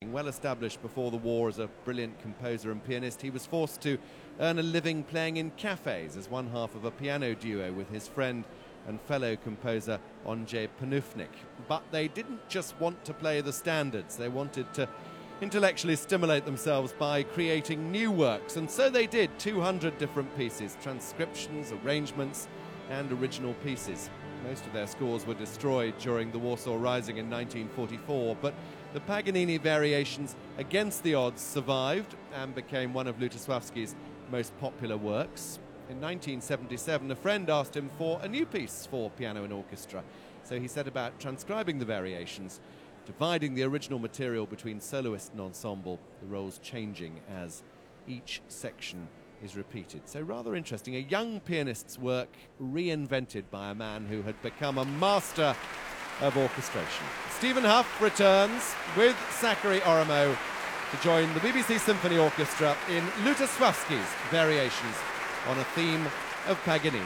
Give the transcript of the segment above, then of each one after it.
being well established before the war as a brilliant composer and pianist, he was forced to earn a living playing in cafes as one half of a piano duo with his friend and fellow composer Ondřej Panufnik. But they didn't just want to play the standards, they wanted to intellectually stimulate themselves by creating new works, and so they did. 200 different pieces, transcriptions, arrangements and original pieces. Most of their scores were destroyed during the Warsaw Rising in 1944, but the Paganini variations against the odds survived and became one of Lutosławski's most popular works. In 1977, a friend asked him for a new piece for piano and orchestra, so he set about transcribing the variations, dividing the original material between soloist and ensemble, the roles changing as each section is repeated. So rather interesting, a young pianist's work reinvented by a man who had become a master of orchestration. Stephen Hough returns with Sakari Oramo to join the BBC Symphony Orchestra in Lutosławski's variations on a theme of Paganini.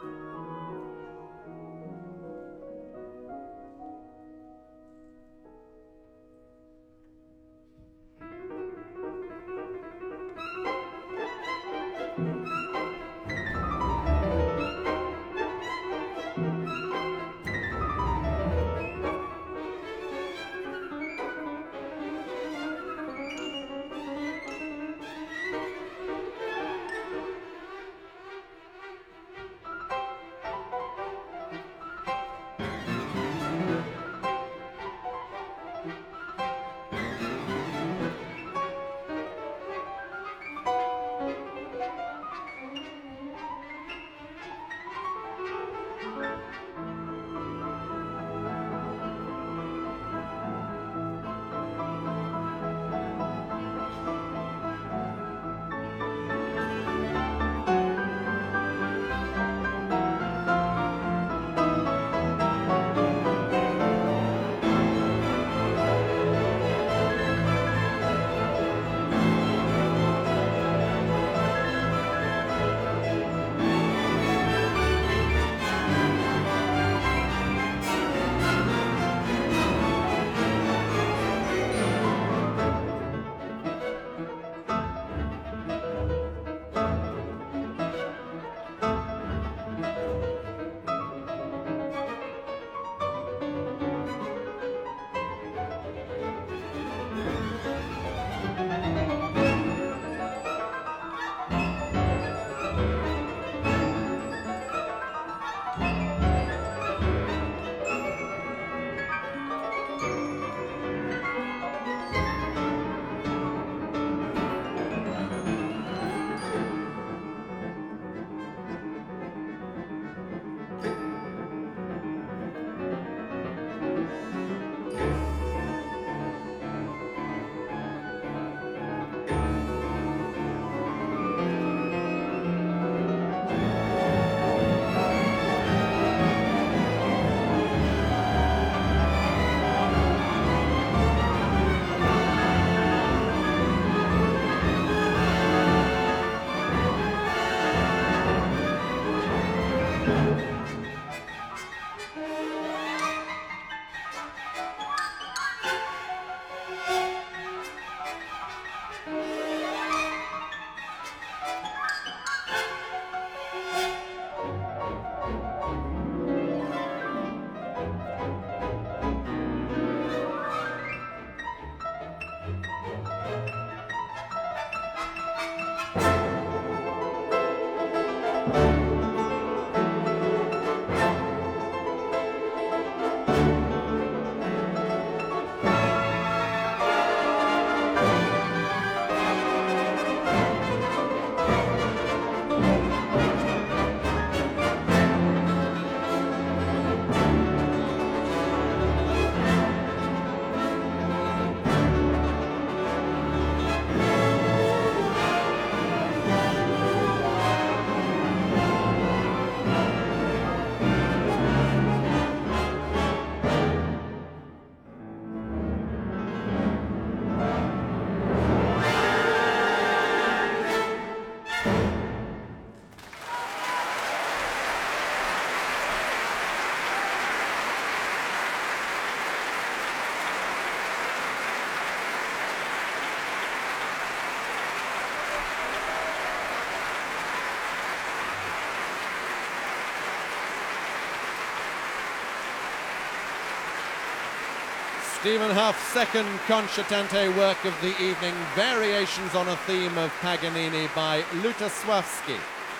Stephen Huff's second concertante work of the evening, Variations on a Theme of Paganini by Lutosławski.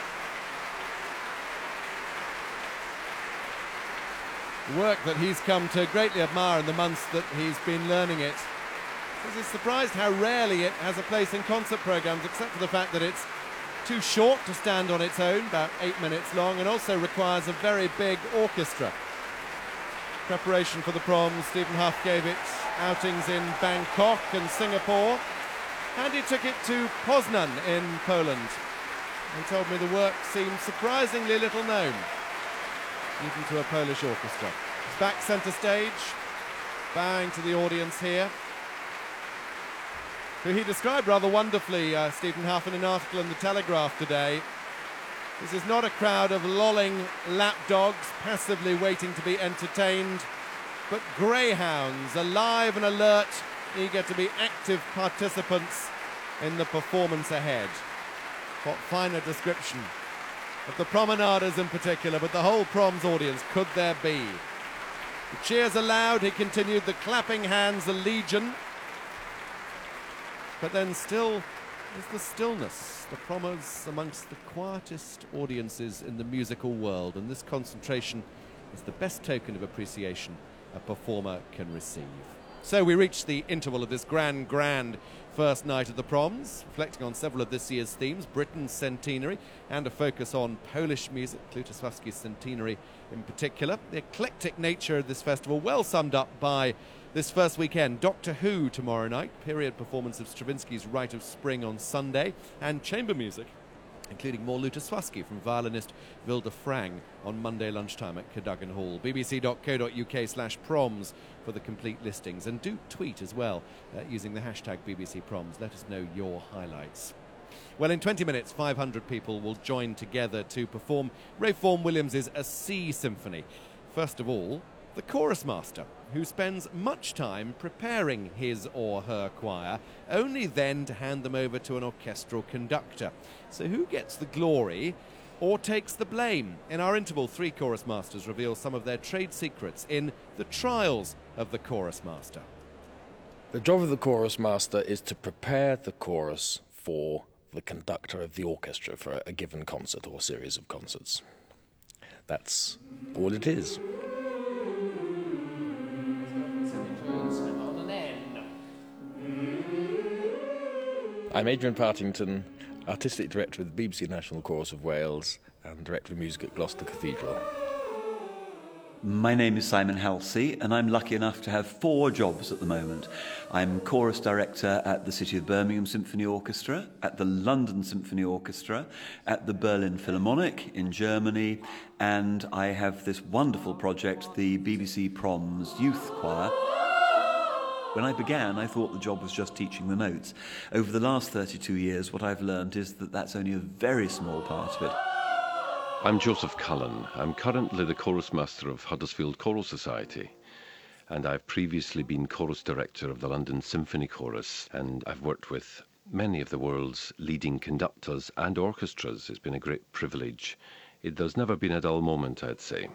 Work that he's come to greatly admire in the months that he's been learning it. He's surprised how rarely it has a place in concert programs, except for the fact that it's too short to stand on its own, about 8 minutes long, and also requires a very big orchestra. Preparation for the proms, Stephen Huff gave it outings in Bangkok and Singapore, and he took it to Poznan in Poland. He told me the work seemed surprisingly little known, even to a Polish orchestra. He's back centre stage, bowing to the audience here, who he described rather wonderfully, Stephen Huff, in an article in The Telegraph today. This is not a crowd of lolling lapdogs passively waiting to be entertained, but greyhounds, alive and alert, eager to be active participants in the performance ahead. What finer description of the promenaders in particular, but the whole proms audience could there be? The cheers are loud, he continued, the clapping hands, a legion. But then still is the stillness. The promers amongst the quietest audiences in the musical world, and this concentration is the best token of appreciation a performer can receive. So we reach the interval of this grand first night of the proms, reflecting on several of this year's themes, Britain's centenary, and a focus on Polish music, Lutosławski's centenary in particular. The eclectic nature of this festival well summed up by this first weekend. Doctor Who tomorrow night, period performance of Stravinsky's Rite of Spring on Sunday, and chamber music, including more Lutosławski from violinist Vilde Frang on Monday lunchtime at Cadogan Hall. bbc.co.uk/proms for the complete listings. And do tweet as well using the hashtag #BBCProms. Let us know your highlights. Well, in 20 minutes, 500 people will join together to perform Ralph Vaughan Williams' A Sea Symphony. First of all, the chorus master, who spends much time preparing his or her choir, only then to hand them over to an orchestral conductor. So who gets the glory or takes the blame? In our interval, 3 chorus masters reveal some of their trade secrets in the trials of the chorus master. The job of the chorus master is to prepare the chorus for the conductor of the orchestra for a given concert or series of concerts. That's all it is. I'm Adrian Partington, Artistic Director of the BBC National Chorus of Wales and Director of Music at Gloucester Cathedral. My name is Simon Halsey, and I'm lucky enough to have 4 jobs at the moment. I'm Chorus Director at the City of Birmingham Symphony Orchestra, at the London Symphony Orchestra, at the Berlin Philharmonic in Germany, and I have this wonderful project, the BBC Proms Youth Choir. When I began, I thought the job was just teaching the notes. Over the last 32 years, what I've learned is that that's only a very small part of it. I'm Joseph Cullen. I'm currently the chorus master of Huddersfield Choral Society, and I've previously been chorus director of the London Symphony Chorus, and I've worked with many of the world's leading conductors and orchestras. It's been a great privilege. There's never been a dull moment, I'd say.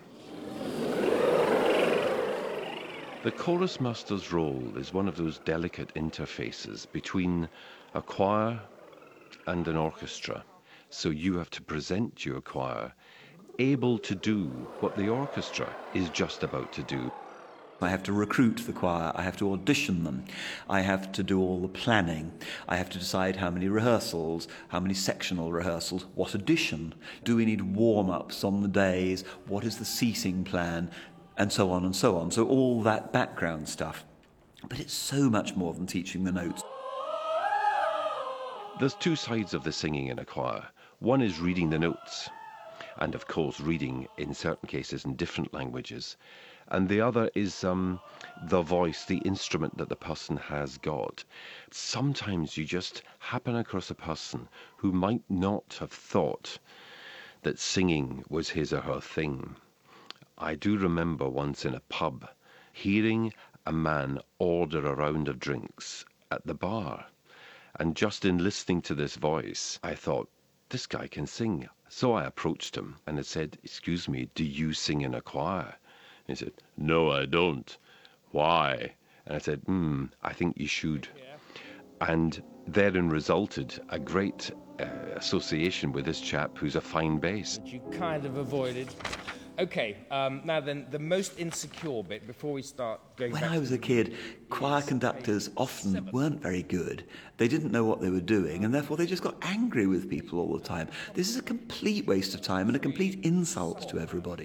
The chorus master's role is one of those delicate interfaces between a choir and an orchestra. So you have to present your choir able to do what the orchestra is just about to do. I have to recruit the choir, I have to audition them, I have to do all the planning, I have to decide how many rehearsals, how many sectional rehearsals, what audition, do we need warm-ups on the days, what is the seating plan, and so on and so on. So all that background stuff. But it's so much more than teaching the notes. There's 2 sides of the singing in a choir. One is reading the notes, and of course reading in certain cases in different languages. And the other is the voice, the instrument that the person has got. Sometimes you just happen across a person who might not have thought that singing was his or her thing. I do remember once in a pub hearing a man order a round of drinks at the bar. And just in listening to this voice, I thought, this guy can sing. So I approached him and I said, excuse me, do you sing in a choir? He said, no, I don't. Why? And I said, I think you should. Yeah. And therein resulted a great association with this chap who's a fine bass. Which you kind of avoided. Okay, now then, the most insecure bit before we start going back. When I was a kid, choir conductors often weren't very good. They didn't know what they were doing, and therefore they just got angry with people all the time. This is a complete waste of time and a complete insult to everybody.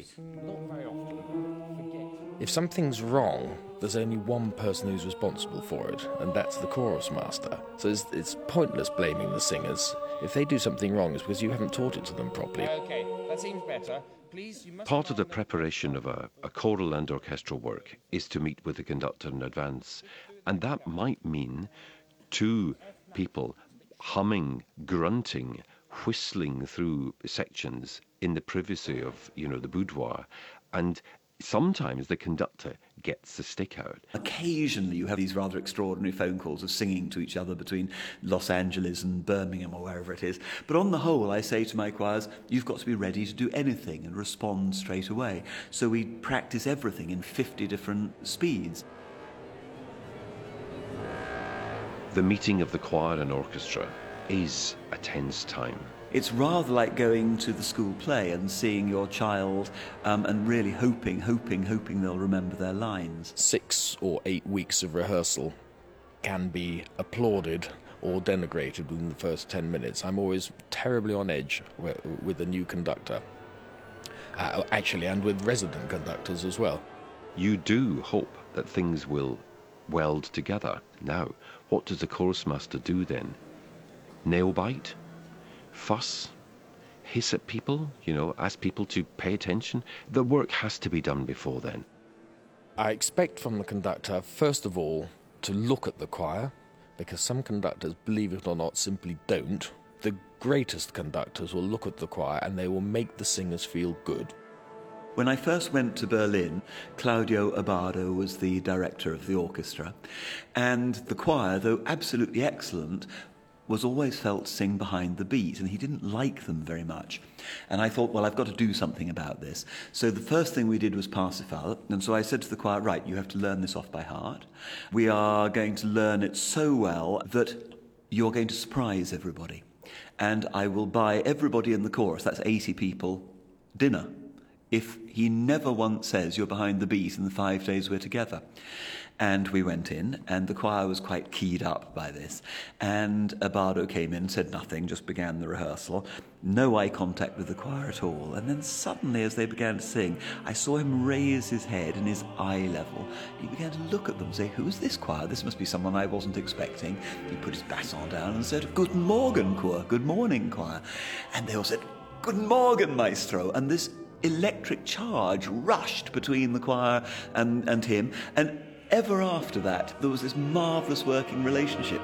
If something's wrong, there's only one person who's responsible for it, and that's the chorus master. So it's pointless blaming the singers. If they do something wrong, it's because you haven't taught it to them properly. Okay, that seems better. Please, you must. Part of the preparation of a choral and orchestral work is to meet with the conductor in advance. And that might mean 2 people humming, grunting, whistling through sections in the privacy of, the boudoir, and sometimes the conductor gets the stick out. Occasionally you have these rather extraordinary phone calls of singing to each other between Los Angeles and Birmingham or wherever it is. But on the whole, I say to my choirs, you've got to be ready to do anything and respond straight away. So we practice everything in 50 different speeds. The meeting of the choir and orchestra is a tense time. It's rather like going to the school play and seeing your child and really hoping they'll remember their lines. 6 or 8 weeks of rehearsal can be applauded or denigrated within the first 10 minutes. I'm always terribly on edge with a new conductor. Actually, and with resident conductors as well. You do hope that things will weld together. Now, what does the chorus master do then? Nail bite? Fuss? Hiss at people? Ask people to pay attention? The work has to be done before then. I expect from the conductor, first of all, to look at the choir, because some conductors, believe it or not, simply don't. The greatest conductors will look at the choir and they will make the singers feel good. When I first went to Berlin, Claudio Abbado was the director of the orchestra, and the choir, though absolutely excellent, was always felt to sing behind the beat, and he didn't like them very much. And I thought, well, I've got to do something about this. So the first thing we did was Parsifal, and so I said to the choir, right, you have to learn this off by heart. We are going to learn it so well that you're going to surprise everybody. And I will buy everybody in the chorus, that's 80 people, dinner, if he never once says you're behind the beat in the 5 days we're together. And we went in, and the choir was quite keyed up by this. And Abbado came in, said nothing, just began the rehearsal. No eye contact with the choir at all. And then suddenly, as they began to sing, I saw him raise his head and his eye level. He began to look at them and say, who's this choir? This must be someone I wasn't expecting. He put his baton down and said, Guten Morgen, choir. Good morning, choir. And they all said, Guten Morgen, maestro. And this electric charge rushed between the choir and him. And ever after that, there was this marvellous working relationship.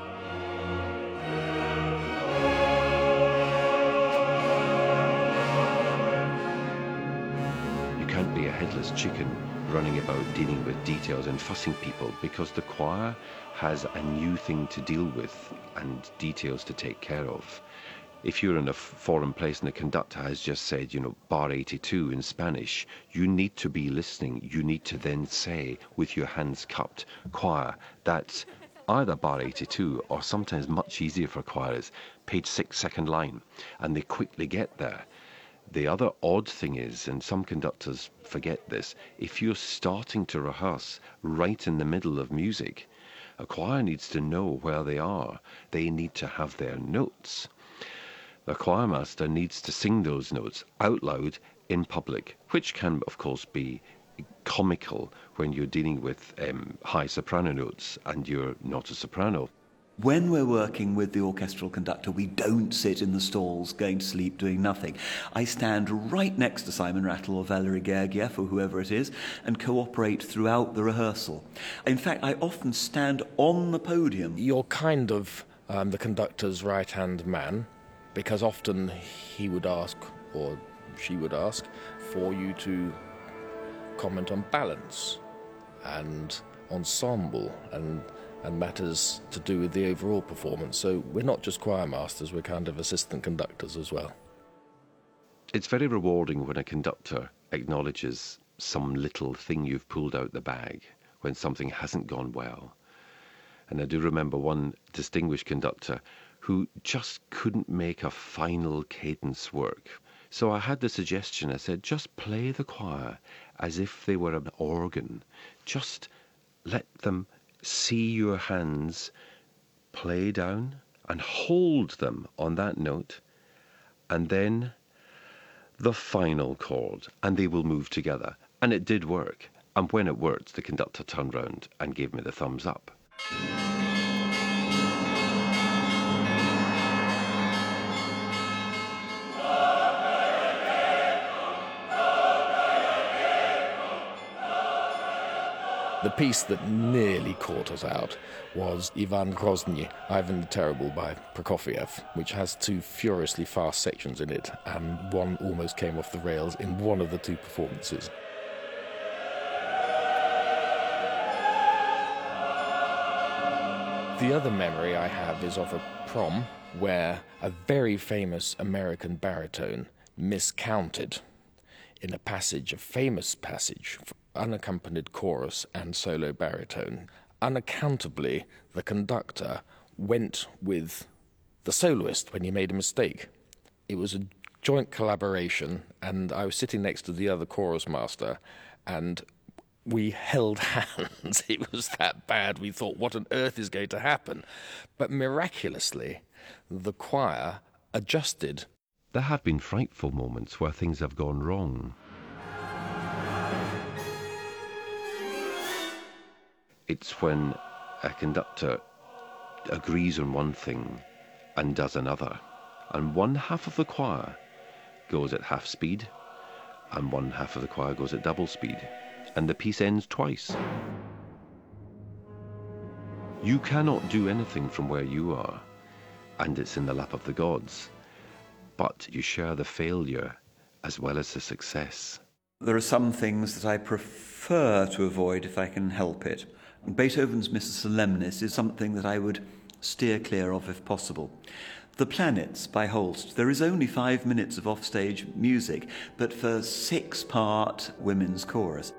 You can't be a headless chicken running about dealing with details and fussing people, because the choir has a new thing to deal with and details to take care of. If you're in a foreign place and the conductor has just said, bar 82 in Spanish, you need to be listening. You need to then say, with your hands cupped, choir, that's either bar 82 or sometimes much easier for choirs, page 6, second line, and they quickly get there. The other odd thing is, and some conductors forget this, if you're starting to rehearse right in the middle of music, a choir needs to know where they are. They need to have their notes. The choir master needs to sing those notes out loud in public, which can, of course, be comical when you're dealing with high soprano notes and you're not a soprano. When we're working with the orchestral conductor, we don't sit in the stalls going to sleep doing nothing. I stand right next to Simon Rattle or Valery Gergiev or whoever it is and cooperate throughout the rehearsal. In fact, I often stand on the podium. You're kind of the conductor's right-hand man, because often he would ask, or she would ask, for you to comment on balance and ensemble and matters to do with the overall performance. So we're not just choir masters, we're kind of assistant conductors as well. It's very rewarding when a conductor acknowledges some little thing you've pulled out the bag when something hasn't gone well. And I do remember one distinguished conductor who just couldn't make a final cadence work. So I had the suggestion, I said, just play the choir as if they were an organ. Just let them see your hands play down and hold them on that note, and then the final chord, and they will move together. And it did work. And when it worked, the conductor turned round and gave me the thumbs up. The piece that nearly caught us out was Ivan Grozny, Ivan the Terrible by Prokofiev, which has two furiously fast sections in it, and one almost came off the rails in one of the two performances. The other memory I have is of a prom where a very famous American baritone miscounted in a passage, a famous passage, unaccompanied chorus and solo baritone. Unaccountably, the conductor went with the soloist when he made a mistake. It was a joint collaboration, and I was sitting next to the other chorus master, and we held hands. It was that bad. We thought, what on earth is going to happen? But miraculously, the choir adjusted. There have been frightful moments where things have gone wrong. It's when a conductor agrees on one thing and does another, and one half of the choir goes at half speed, and one half of the choir goes at double speed, and the piece ends twice. You cannot do anything from where you are, and it's in the lap of the gods, but you share the failure as well as the success. There are some things that I prefer to avoid if I can help it. Beethoven's Missa Solemnis is something that I would steer clear of if possible. The Planets by Holst, there is only 5 minutes of offstage music, but for 6-part women's chorus.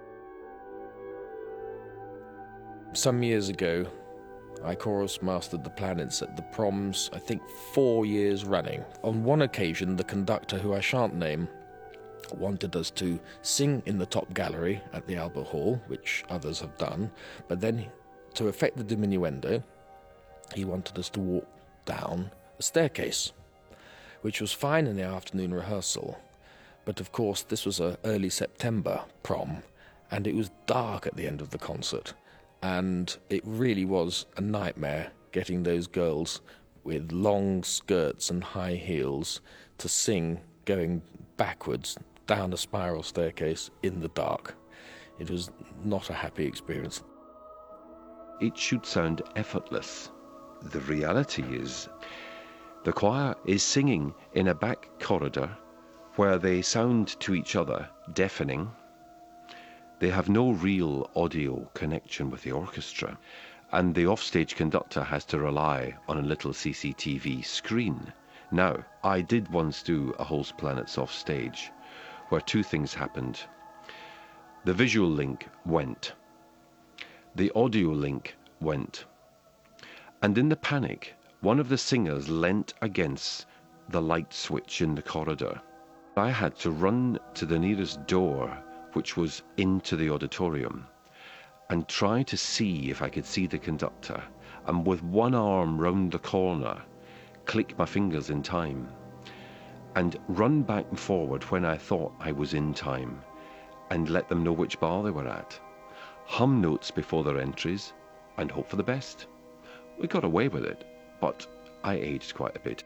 Some years ago, I chorus mastered the Planets at the proms, I think 4 years running. On one occasion, the conductor, who I shan't name, wanted us to sing in the top gallery at the Albert Hall, which others have done, but then to effect the diminuendo, he wanted us to walk down a staircase, which was fine in the afternoon rehearsal, but of course this was an early September prom, and it was dark at the end of the concert, and it really was a nightmare getting those girls with long skirts and high heels to sing going backwards down a spiral staircase in the dark. It was not a happy experience. It should sound effortless. The reality is, the choir is singing in a back corridor where they sound to each other deafening. They have no real audio connection with the orchestra, and the offstage conductor has to rely on a little CCTV screen. Now, I did once do a Holst Planets offstage, where two things happened. The visual link went. The audio link went. And in the panic, one of the singers leant against the light switch in the corridor. I had to run to the nearest door, which was into the auditorium, and try to see if I could see the conductor, and with one arm round the corner, click my fingers in time, and run back and forward when I thought I was in time, and let them know which bar they were at, hum notes before their entries, and hope for the best. We got away with it, but I aged quite a bit.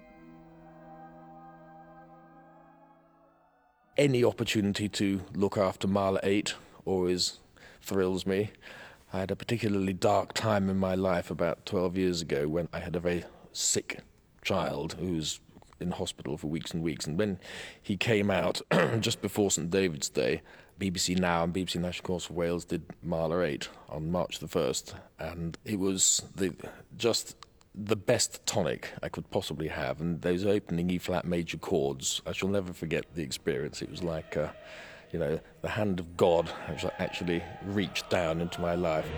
Any opportunity to look after Mahler 8 always thrills me. I had a particularly dark time in my life about 12 years ago when I had a very sick child who was in hospital for weeks and weeks, and when he came out just before St David's Day, BBC Now and BBC National Chorus of Wales did Mahler 8 on March the 1st, and it was just the best tonic I could possibly have, and those opening E-flat major chords, I shall never forget the experience. It was like, the hand of God actually reached down into my life.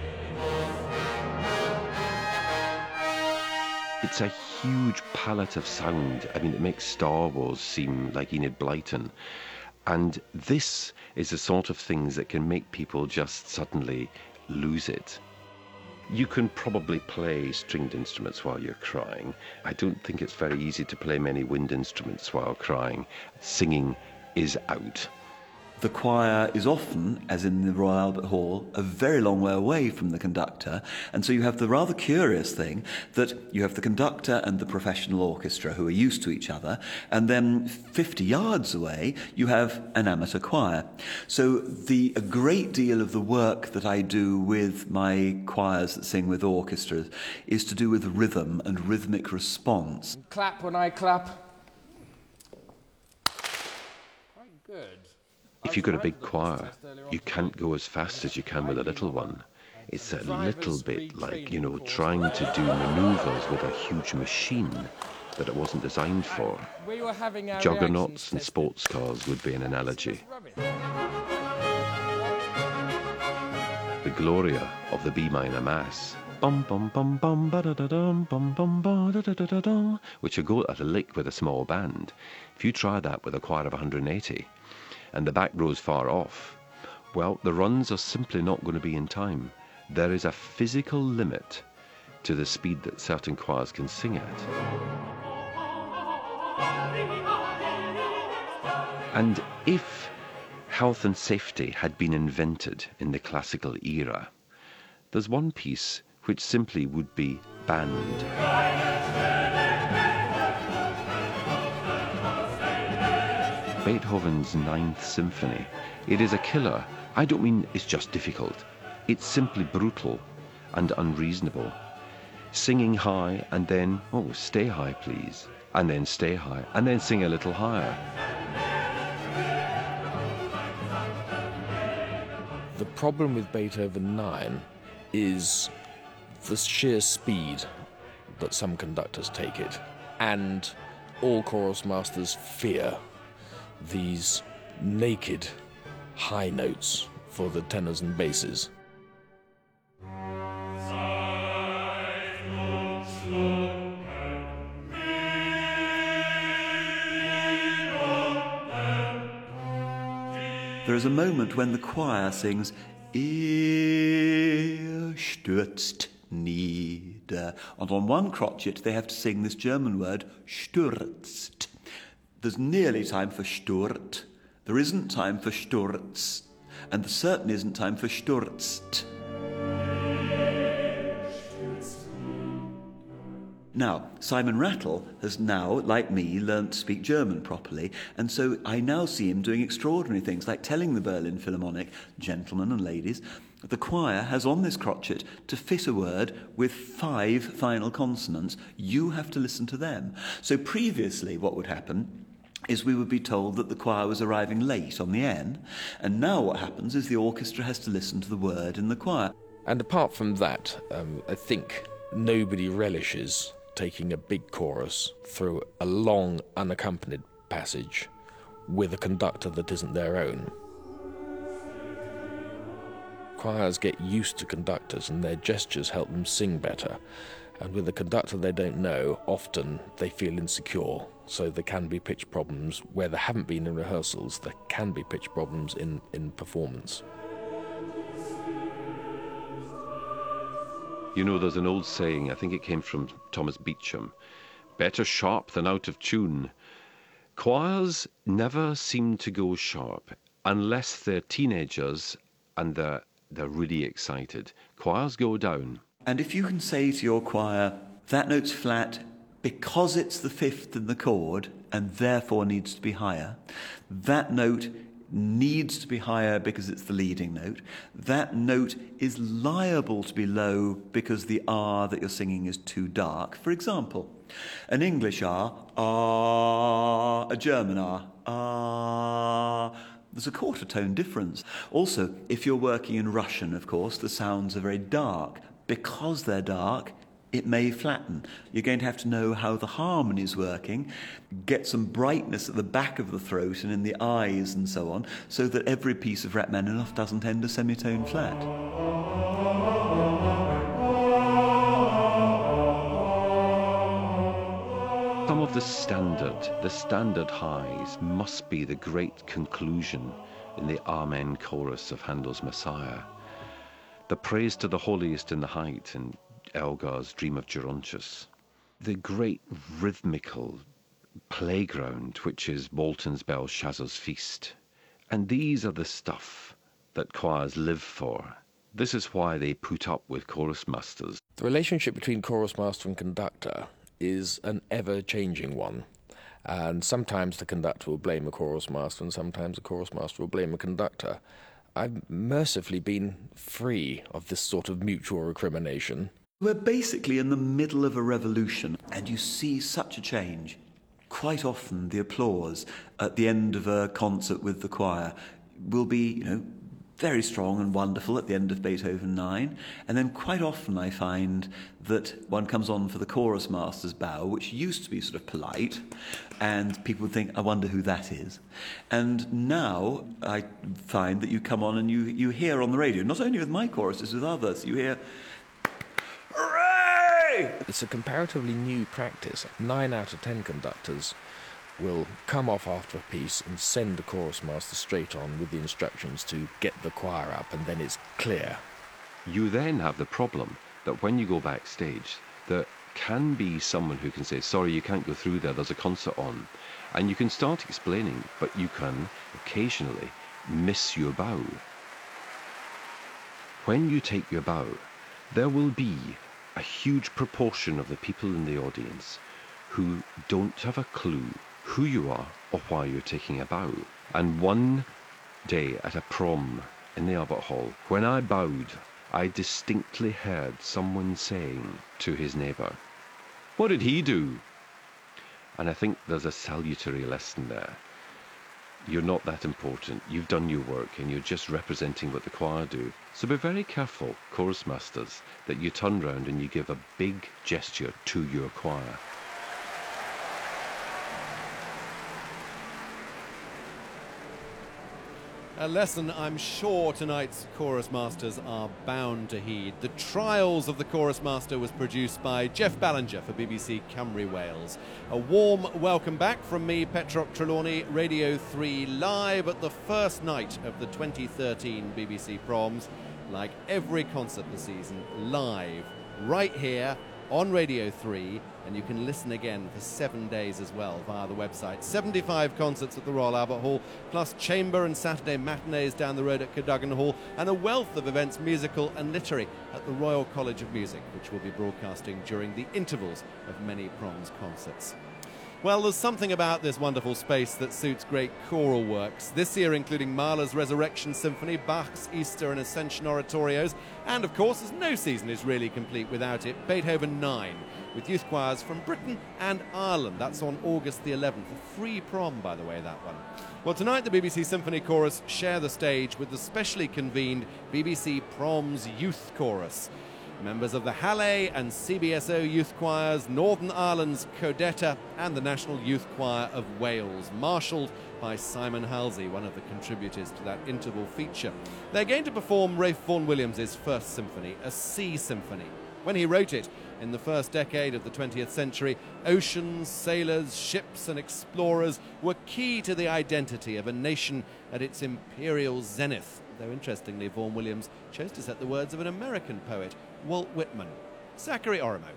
It's a huge palette of sound. I mean, it makes Star Wars seem like Enid Blyton. And this is the sort of things that can make people just suddenly lose it. You can probably play stringed instruments while you're crying. I don't think it's very easy to play many wind instruments while crying. Singing is out. The choir is often, as in the Royal Albert Hall, a very long way away from the conductor, and so you have the rather curious thing that you have the conductor and the professional orchestra who are used to each other, and then 50 yards away you have an amateur choir. So a great deal of the work that I do with my choirs that sing with orchestras is to do with rhythm and rhythmic response. Clap when I clap. Quite good. If you've got a big choir, you can't go as fast as you can with a little one. It's a little bit like, trying to do manoeuvres with a huge machine that it wasn't designed for. Juggernauts and sports cars would be an analogy. The Gloria of the B minor Mass, bum bum bum bum ba da da dum bum bum ba da da da da dum, which you go at a lick with a small band. If you try that with a choir of 180, and the back row's far off, well, the runs are simply not going to be in time. There is a physical limit to the speed that certain choirs can sing at. And if health and safety had been invented in the classical era, there's one piece which simply would be banned. Beethoven's Ninth Symphony. It is a killer. I don't mean it's just difficult. It's simply brutal and unreasonable. Singing high and then, stay high please, and then stay high, and then sing a little higher. The problem with Beethoven 9 is the sheer speed that some conductors take it, and all chorus masters fear these naked high notes for the tenors and basses. There is a moment when the choir sings "Ihr stürzt nieder," and on one crotchet they have to sing this German word "stürzt." There's nearly time for "sturt," there isn't time for "sturz," and there certainly isn't time for "stürzt." Now, Simon Rattle has now, like me, learnt to speak German properly, and so I now see him doing extraordinary things, like telling the Berlin Philharmonic, gentlemen and ladies, the choir has on this crotchet to fit a word with 5 final consonants. You have to listen to them. So previously what would happen is we would be told that the choir was arriving late on the N, and now what happens is the orchestra has to listen to the word in the choir. And apart from that, I think nobody relishes taking a big chorus through a long, unaccompanied passage with a conductor that isn't their own. Choirs get used to conductors and their gestures help them sing better. And with a conductor they don't know, often they feel insecure. So there can be pitch problems where there haven't been in rehearsals. There can be pitch problems in performance. There's an old saying, I think it came from Thomas Beecham, better sharp than out of tune. Choirs never seem to go sharp unless they're teenagers and they're really excited. Choirs go down. And if you can say to your choir, that note's flat because it's the 5th in the chord and therefore needs to be higher, that note needs to be higher because it's the leading note, that note is liable to be low because the R that you're singing is too dark. For example, an English R, a German R, there's a quarter tone difference. Also, if you're working in Russian, of course, the sounds are very dark. Because they're dark, it may flatten. You're going to have to know how the harmony's working, get some brightness at the back of the throat and in the eyes and so on, so that every piece of Rachmaninoff doesn't end a semitone flat. Some of the standard highs must be the great conclusion in the Amen chorus of Handel's Messiah. The praise to the holiest in the height in Elgar's Dream of Gerontius. The great rhythmical playground, which is Walton's Belshazzar's Feast, And these are the stuff that choirs live for. This is why they put up with chorus masters. The relationship between chorus master and conductor is an ever-changing one. And sometimes the conductor will blame a chorus master, and sometimes the chorus master will blame a conductor. I've mercifully been free of this sort of mutual recrimination. We're basically in the middle of a revolution, and you see such a change. Quite often the applause at the end of a concert with the choir will be, very strong and wonderful at the end of Beethoven 9, and then quite often I find that one comes on for the chorus master's bow, which used to be sort of polite, and people would think, I wonder who that is. And now I find that you come on and you hear on the radio, not only with my choruses, with others, you hear, hooray! It's a comparatively new practice. 9 out of 10 conductors will come off after a piece and send the chorus master straight on with the instructions to get the choir up, and then it's clear. You then have the problem that when you go backstage, there can be someone who can say, sorry, you can't go through there, there's a concert on. And you can start explaining, but you can occasionally miss your bow. When you take your bow, there will be a huge proportion of the people in the audience who don't have a clue who you are or why you're taking a bow. And one day at a prom in the Albert Hall, when I bowed, I distinctly heard someone saying to his neighbour, "What did he do?" And I think there's a salutary lesson there. You're not that important. You've done your work and you're just representing what the choir do. So be very careful, chorus masters, that you turn round and you give a big gesture to your choir. A lesson I'm sure tonight's chorus masters are bound to heed. The Trials of the Chorus Master was produced by Jeff Ballinger for BBC Cymru Wales. A warm welcome back from me, Petroc Trelawney, Radio 3 live at the first night of the 2013 BBC Proms. Like every concert this season, live, right here on Radio 3, and you can listen again for 7 days as well via the website. 75 concerts at the Royal Albert Hall, plus chamber and Saturday matinees down the road at Cadogan Hall, and a wealth of events, musical and literary, at the Royal College of Music, which will be broadcasting during the intervals of many Proms concerts. Well, there's something about this wonderful space that suits great choral works, this year including Mahler's Resurrection Symphony, Bach's Easter and Ascension oratorios, and of course, as no season is really complete without it, Beethoven 9, with youth choirs from Britain and Ireland. That's on August the 11th, a free prom, by the way, that one. Well, tonight the BBC Symphony Chorus share the stage with the specially convened BBC Proms Youth Chorus. Members of the Halle and CBSO youth choirs, Northern Ireland's Codetta and the National Youth Choir of Wales, marshalled by Simon Halsey, one of the contributors to that interval feature. They're going to perform Ralph Vaughan Williams' first symphony, a sea symphony. When he wrote it in the first decade of the 20th century, oceans, sailors, ships and explorers were key to the identity of a nation at its imperial zenith. Though interestingly, Vaughan Williams chose to set the words of an American poet, Walt Whitman. Zachary Oromo.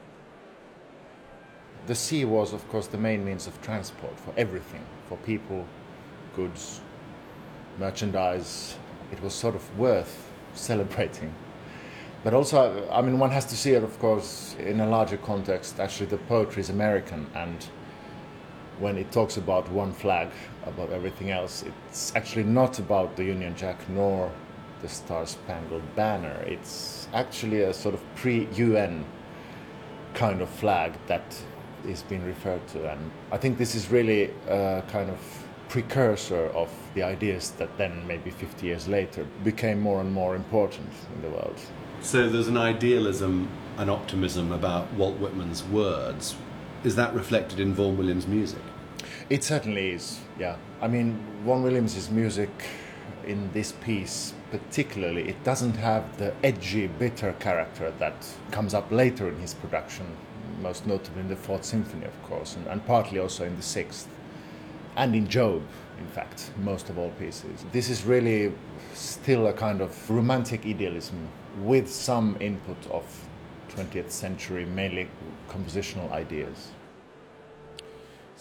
The sea was, of course, the main means of transport for everything, for people, goods, merchandise. It was sort of worth celebrating. But also, I mean, one has to see it, of course, in a larger context. Actually, the poetry is American, and when it talks about one flag above everything else, it's actually not about the Union Jack nor the Star-Spangled Banner. It's actually a sort of pre-UN kind of flag that is being referred to. And I think this is really a kind of precursor of the ideas that then, maybe 50 years later, became more and more important in the world. So there's an idealism, an optimism about Walt Whitman's words. Is that reflected in Vaughan Williams' music? It certainly is, yeah. I mean, Vaughan Williams' music in this piece particularly, it doesn't have the edgy, bitter character that comes up later in his production, most notably in the Fourth Symphony, of course, and partly also in the Sixth, and in Job, in fact, most of all pieces. This is really still a kind of romantic idealism with some input of 20th century, mainly compositional ideas.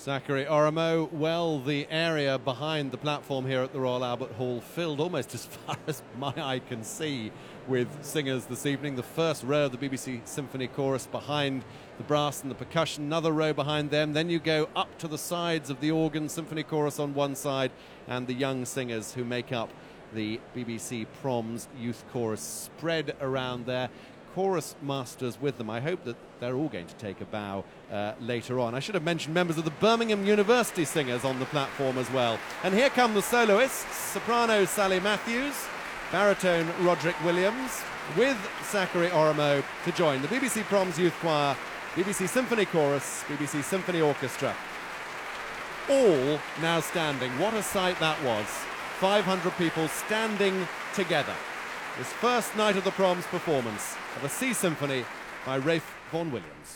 Zachary Oromo. Well, the area behind the platform here at the Royal Albert Hall filled almost as far as my eye can see with singers this evening. The first row of the BBC Symphony Chorus behind the brass and the percussion, another row behind them. Then you go up to the sides of the organ Symphony Chorus on one side and the young singers who make up the BBC Proms Youth Chorus spread around there. Chorus masters with them. I hope that they're all going to take a bow later on. I should have mentioned members of the Birmingham University Singers on the platform as well. And here come the soloists, soprano Sally Matthews, baritone Roderick Williams, with Zachary Oromo to join the BBC Proms Youth Choir, BBC Symphony Chorus, BBC Symphony Orchestra. All now standing. What a sight that was. 500 people standing together. This first night of the Proms performance of a Sea Symphony by Ralph Vaughan Williams.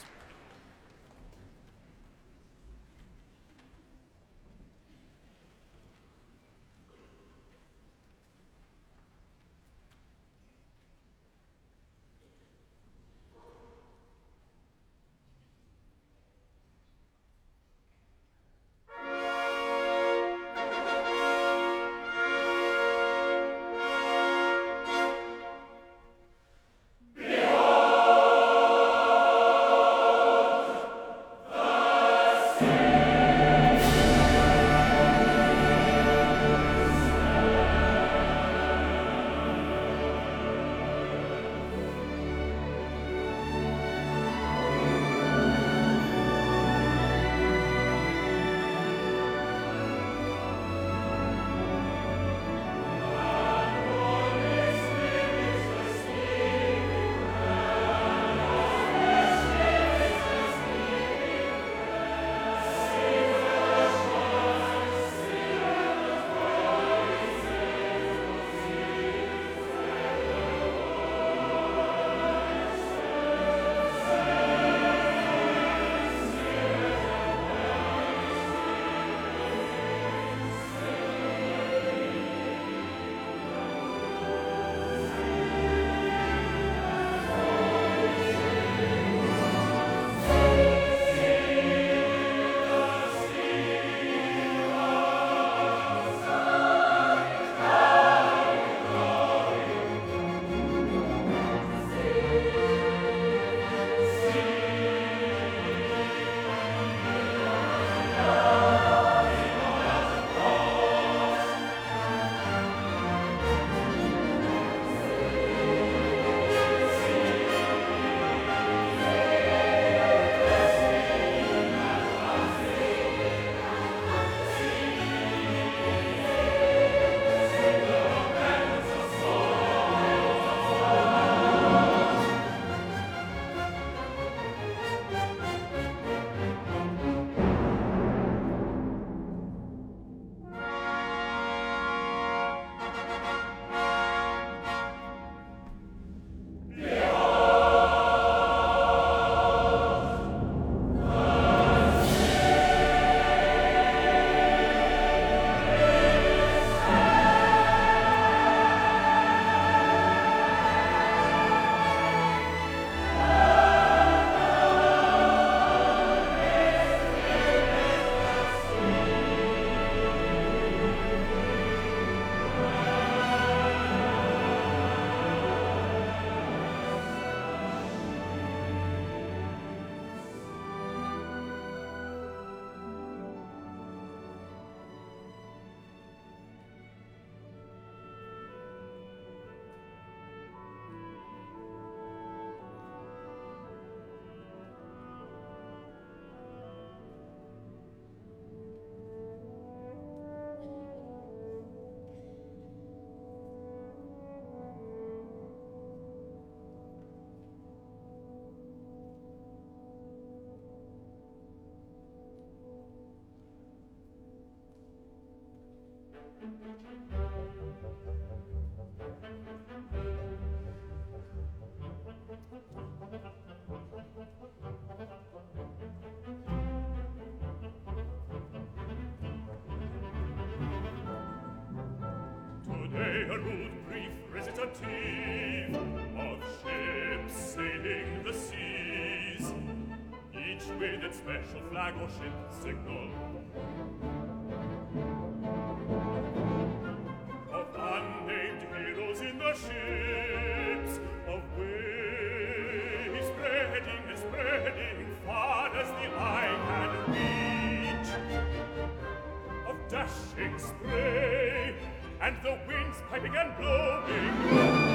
Today a rude brief recitative of ships sailing the seas, each with its special flag or ship signal. Of unnamed heroes in the ships, of waves spreading and spreading far as the eye can reach, of dashing spray and the winds piping and blowing.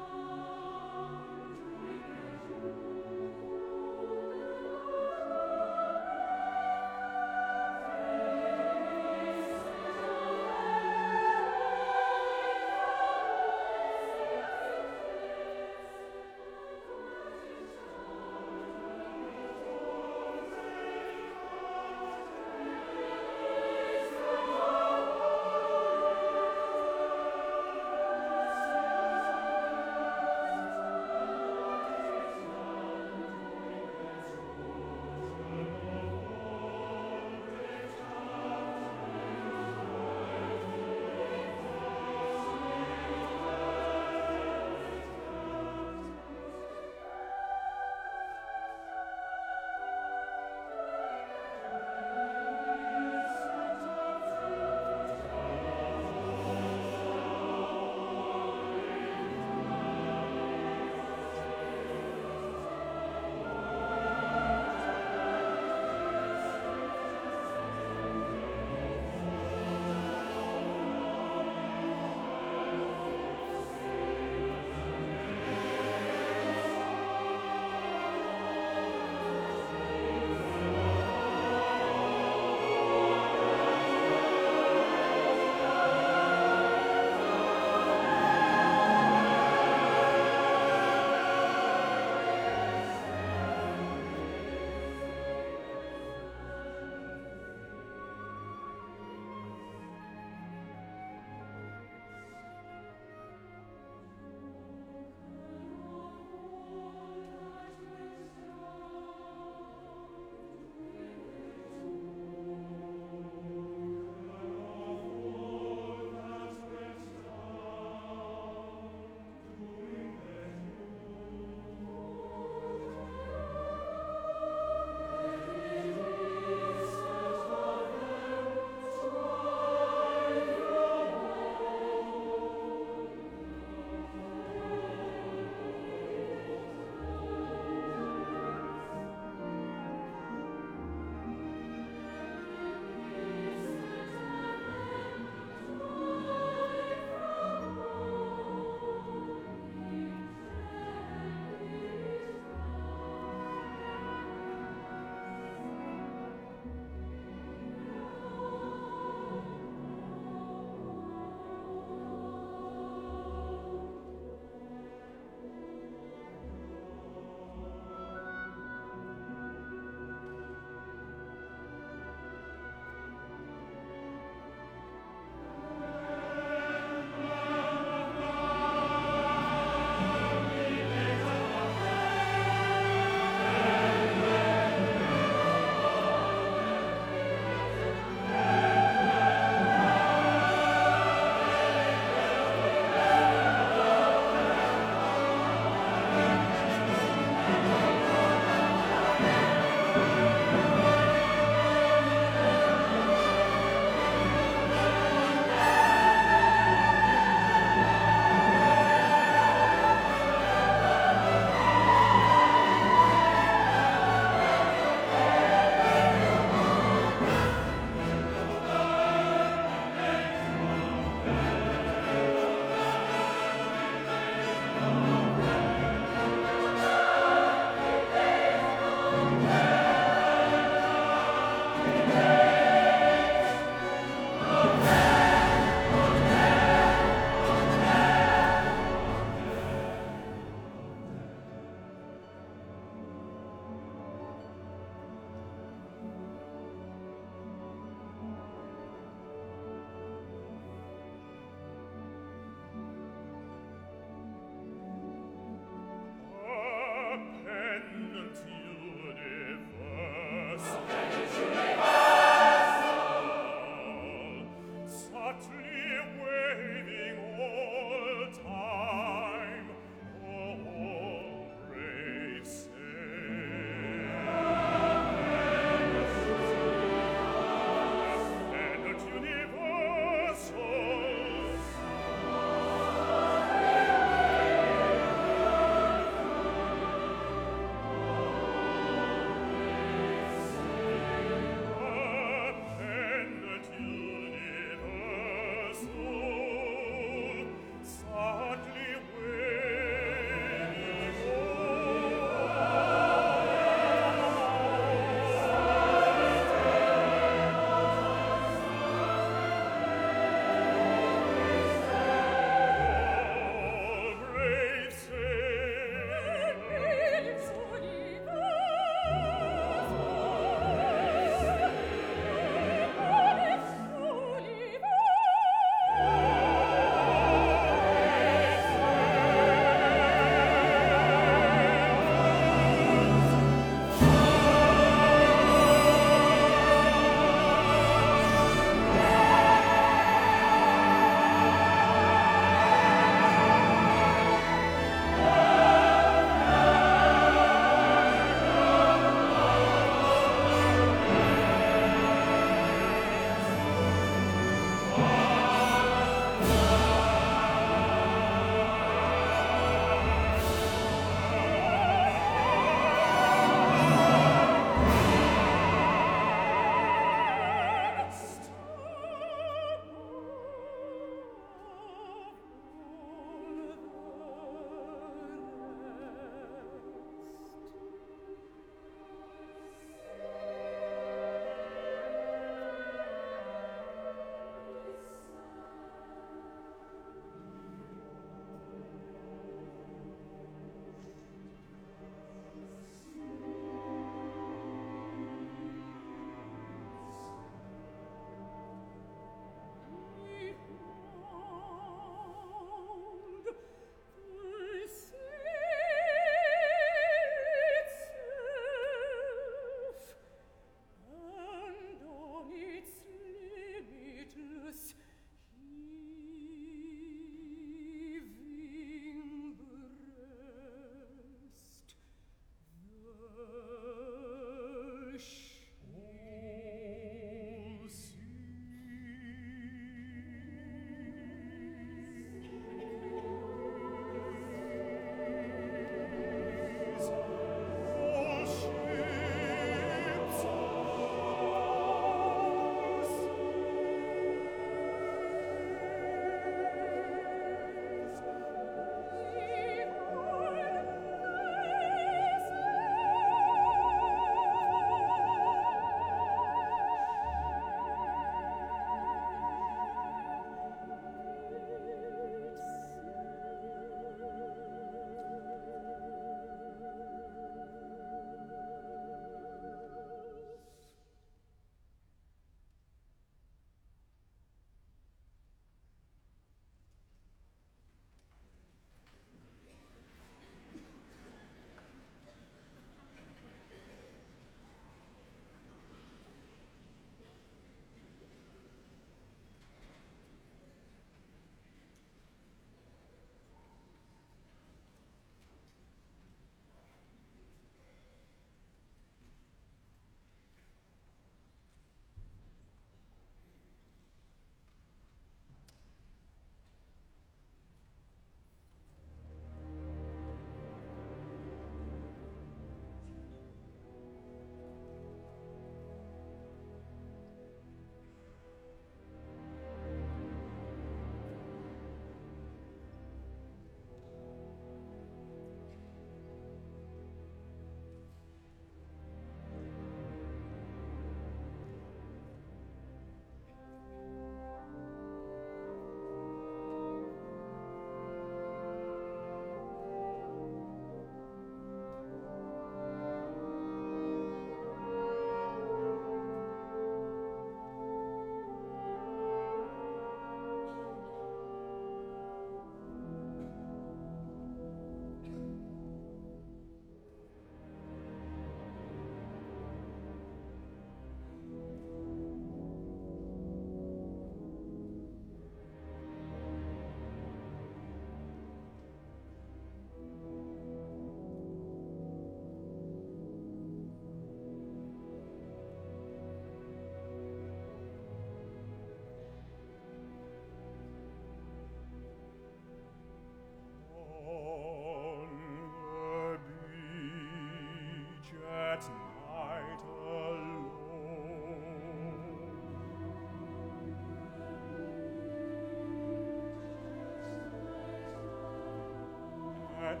at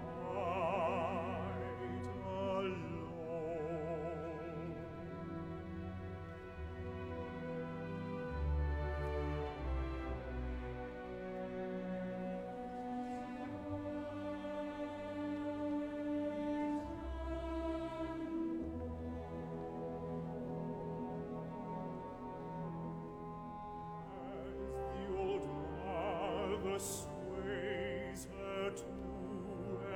night alone. As the old mother sways her to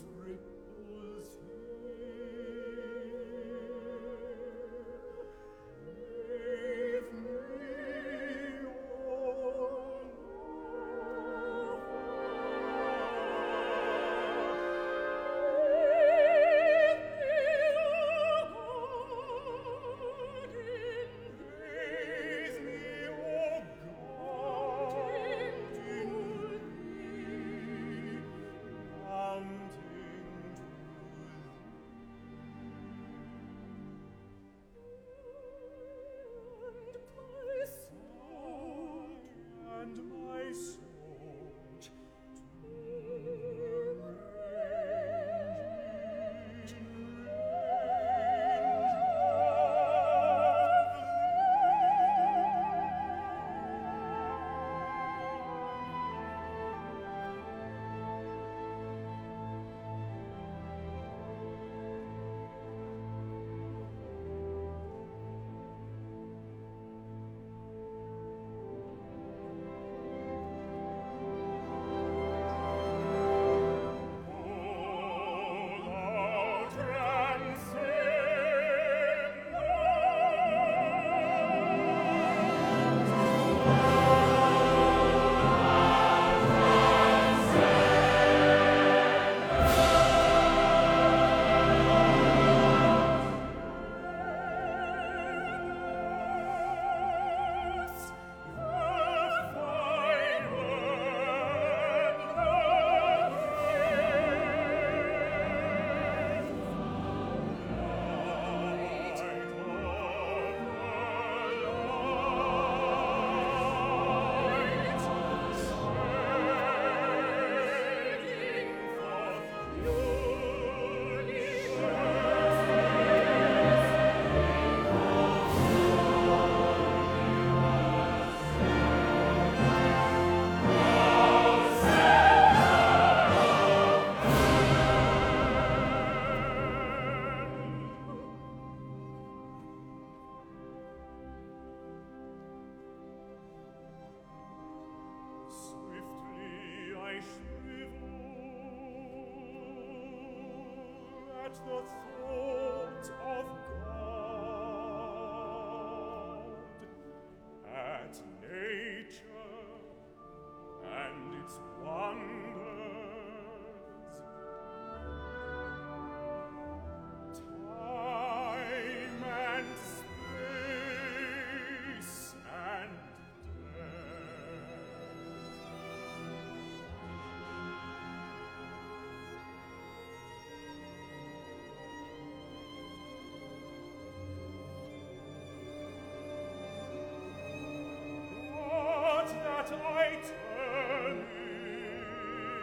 I turn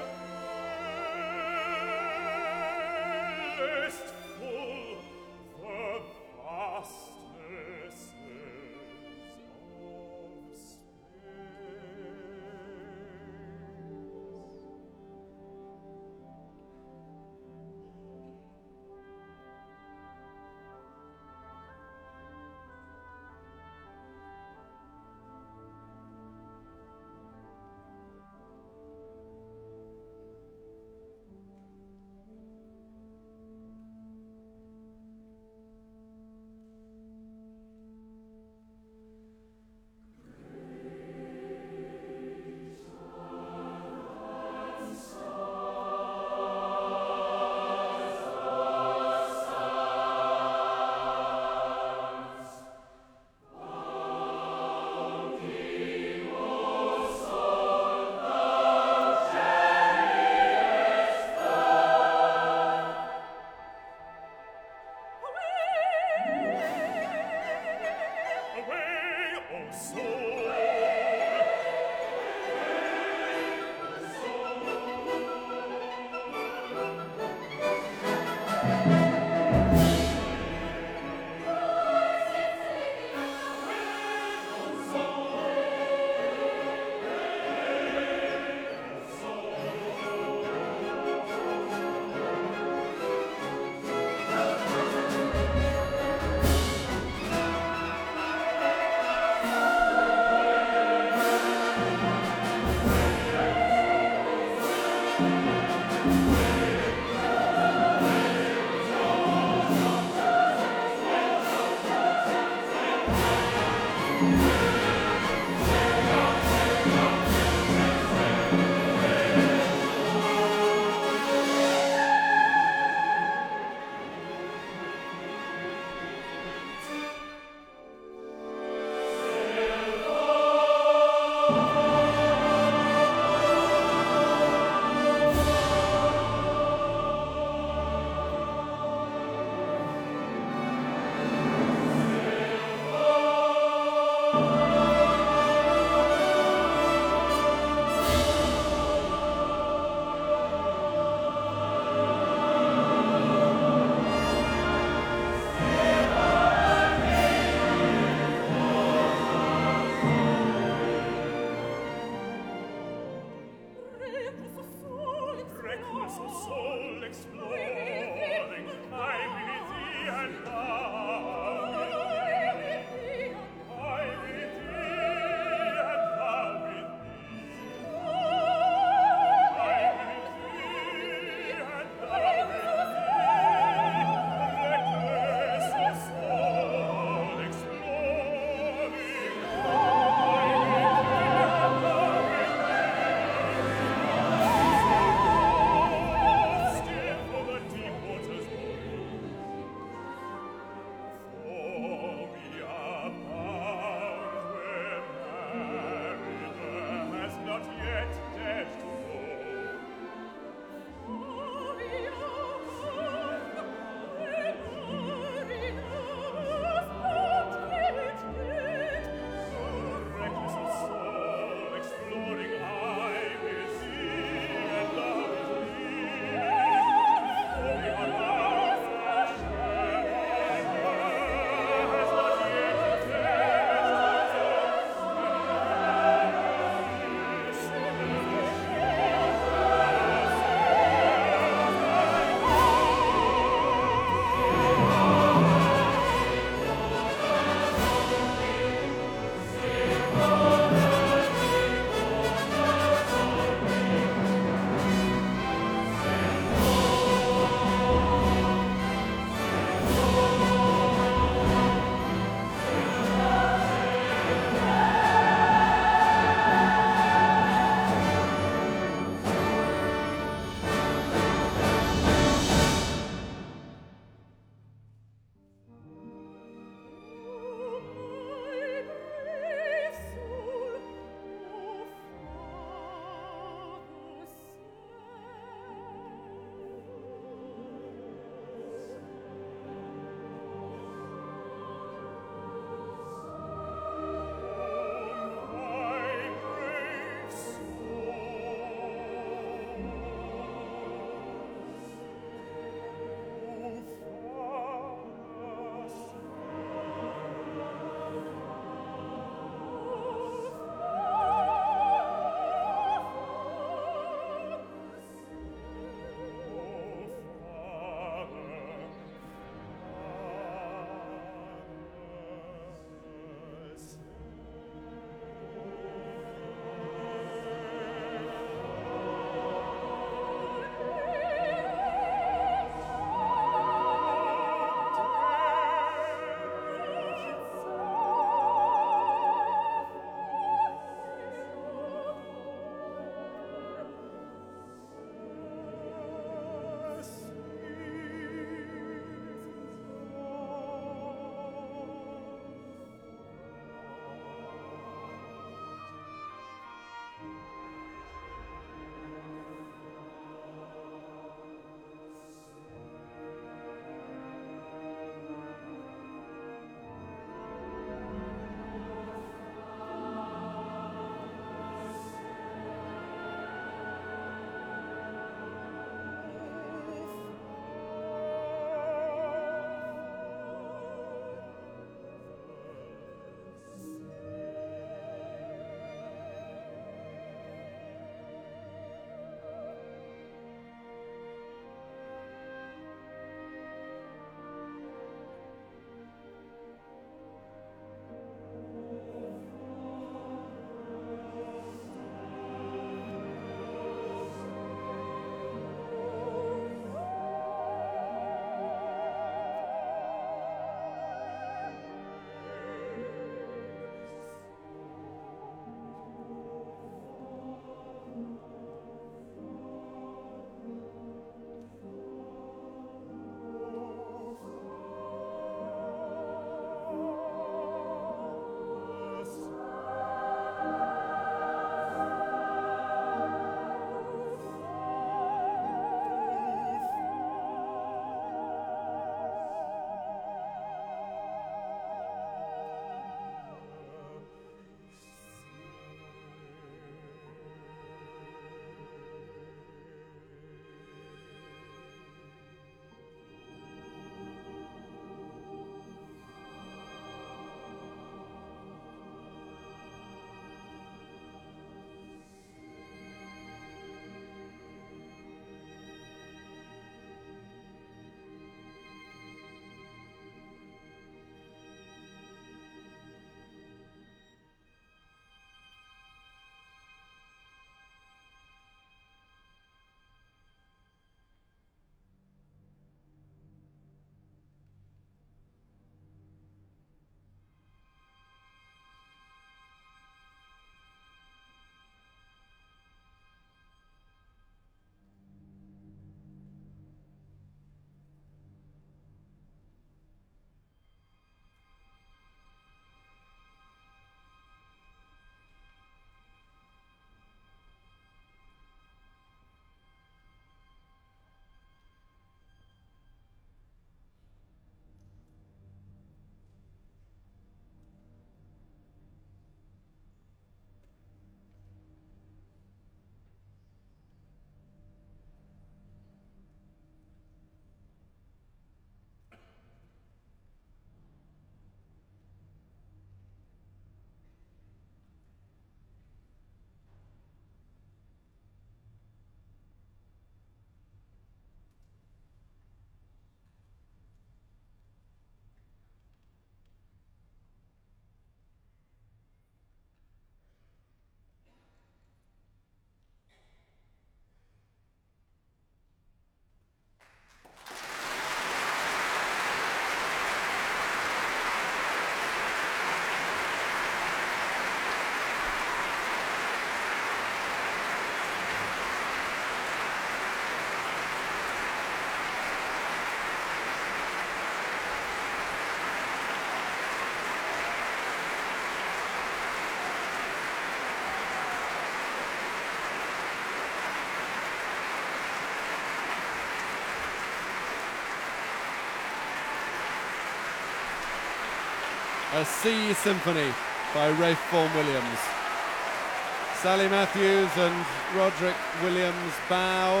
a Sea Symphony by Ralph Vaughan Williams. Sally Matthews and Roderick Williams bow.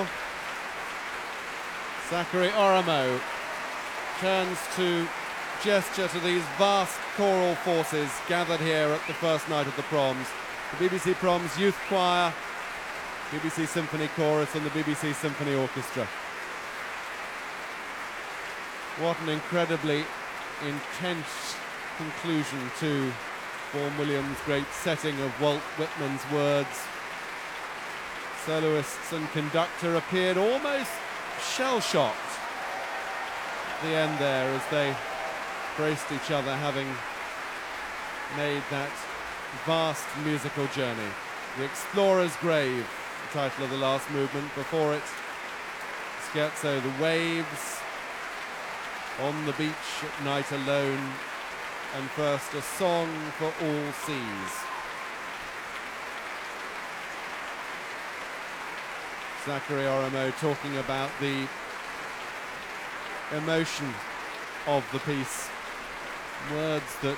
Zachary Oromo turns to gesture to these vast choral forces gathered here at the first night of the Proms. The BBC Proms Youth Choir, BBC Symphony Chorus and the BBC Symphony Orchestra. What an incredibly intense conclusion to Vaughan Williams' great setting of Walt Whitman's words. Soloists and conductor appeared almost shell-shocked at the end there as they braced each other, having made that vast musical journey. The Explorer's Grave, the title of the last movement. Before it, Scherzo, the waves on the beach at night alone, and first a song for all seas. Zachary Oromo talking about the emotion of the piece, words that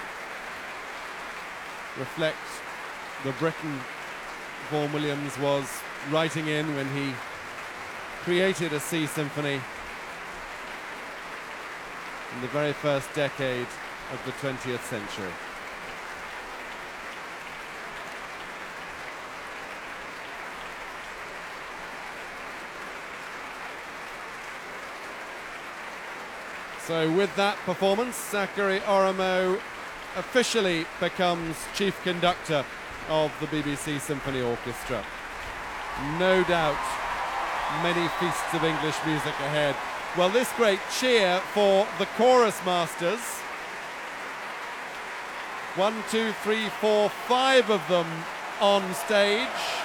reflect the Britain Vaughan Williams was writing in when he created a sea symphony in the very first decade of the 20th century. So with that performance, Zachary Oromo officially becomes chief conductor of the BBC Symphony Orchestra. No doubt many feasts of English music ahead. Well, this great cheer for the chorus masters. 1, 2, 3, 4, 5 of them on stage.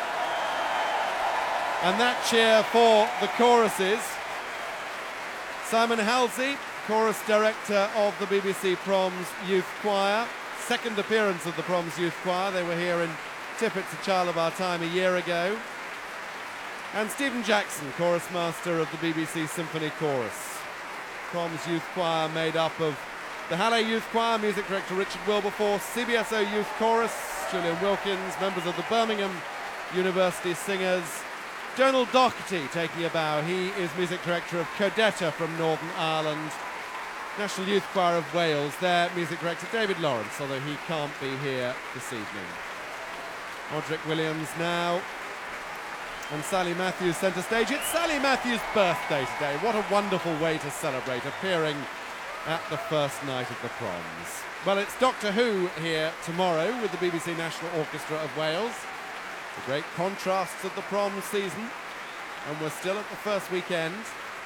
And that cheer for the choruses. Simon Halsey, chorus director of the BBC Proms Youth Choir. Second appearance of the Proms Youth Choir. They were here in Tippett's A Child of Our Time a year ago. And Stephen Jackson, chorus master of the BBC Symphony Chorus. Proms Youth Choir made up of the Halle Youth Choir, music director Richard Wilberforce, CBSO Youth Chorus, Julian Wilkins, members of the Birmingham University Singers, Donald Doherty taking a bow. He is music director of Codetta from Northern Ireland. National Youth Choir of Wales, their music director David Lawrence, although he can't be here this evening. Roderick Williams now, and Sally Matthews centre stage. It's Sally Matthews' birthday today. What a wonderful way to celebrate, appearing at the first night of the Proms. Well, it's Doctor Who here tomorrow with the BBC National Orchestra of Wales. The great contrasts of the Proms season, and we're still at the first weekend.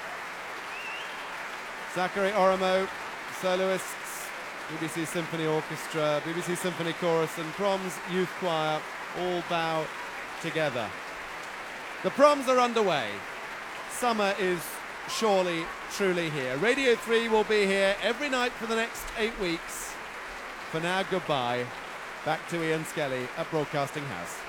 Zachary Oromo, soloists, BBC Symphony Orchestra, BBC Symphony Chorus and Proms Youth Choir all bow together. The Proms are underway. Summer is surely, truly here. Radio 3 will be here every night for the next 8 weeks. For now, goodbye. Back to Ian Skelly at Broadcasting House.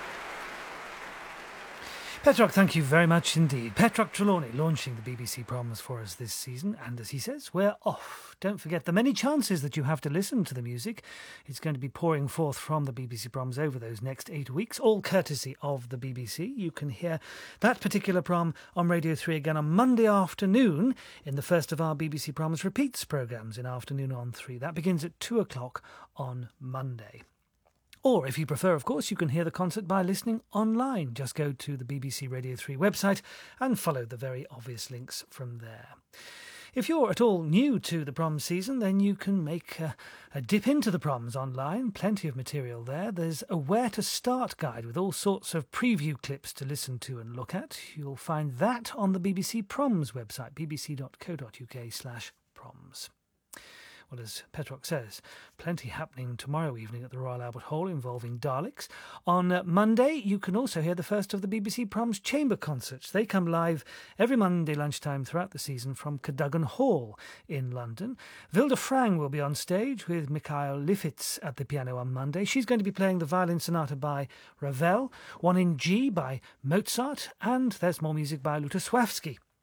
Petrock, thank you very much indeed. Petrock Trelawney launching the BBC Proms for us this season, and as he says, we're off. Don't forget the many chances that you have to listen to the music. It's going to be pouring forth from the BBC Proms over those next 8 weeks, all courtesy of the BBC. You can hear that particular prom on Radio 3 again on Monday afternoon in the first of our BBC Proms Repeats programmes in Afternoon on 3. That begins at 2 o'clock on Monday. Or, if you prefer, of course, you can hear the concert by listening online. Just go to the BBC Radio 3 website and follow the very obvious links from there. If you're at all new to the Proms season, then you can make a dip into the Proms online. Plenty of material there. There's a Where to Start guide with all sorts of preview clips to listen to and look at. You'll find that on the BBC Proms website, bbc.co.uk/proms. Well, as Petrock says, plenty happening tomorrow evening at the Royal Albert Hall involving Daleks. On Monday, you can also hear the first of the BBC Proms chamber concerts. They come live every Monday lunchtime throughout the season from Cadogan Hall in London. Vilde Frang will be on stage with Mikhail Lifitz at the piano on Monday. She's going to be playing the violin sonata by Ravel, one in G by Mozart, and there's more music by Lutosławski.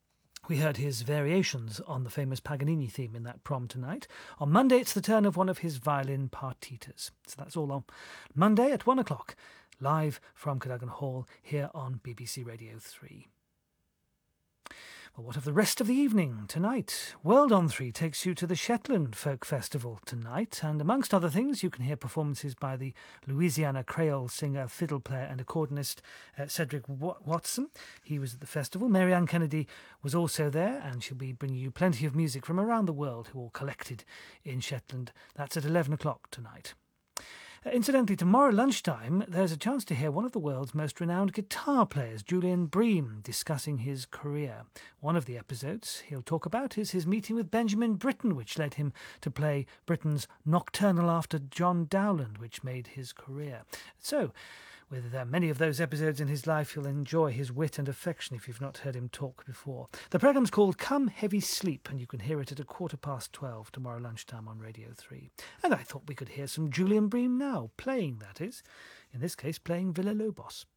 We heard his variations on the famous Paganini theme in that prom tonight. On Monday, it's the turn of one of his violin partitas. So that's all on Monday at 1 o'clock, live from Cadogan Hall here on BBC Radio 3. Well, what of the rest of the evening tonight? World on 3 takes you to the Shetland Folk Festival tonight, and amongst other things, you can hear performances by the Louisiana Creole singer, fiddle player and accordionist Cedric Watson. He was at the festival. Marianne Kennedy was also there, and she'll be bringing you plenty of music from around the world who all collected in Shetland. That's at 11 o'clock tonight. Incidentally, tomorrow lunchtime, there's a chance to hear one of the world's most renowned guitar players, Julian Bream, discussing his career. One of the episodes he'll talk about is his meeting with Benjamin Britten, which led him to play Britten's Nocturnal after John Dowland, which made his career. So, with many of those episodes in his life, you'll enjoy his wit and affection if you've not heard him talk before. The programme's called Come Heavy Sleep, and you can hear it at 12:15 tomorrow lunchtime on Radio 3. And I thought we could hear some Julian Bream now, playing, that is. In this case, playing Villa Lobos.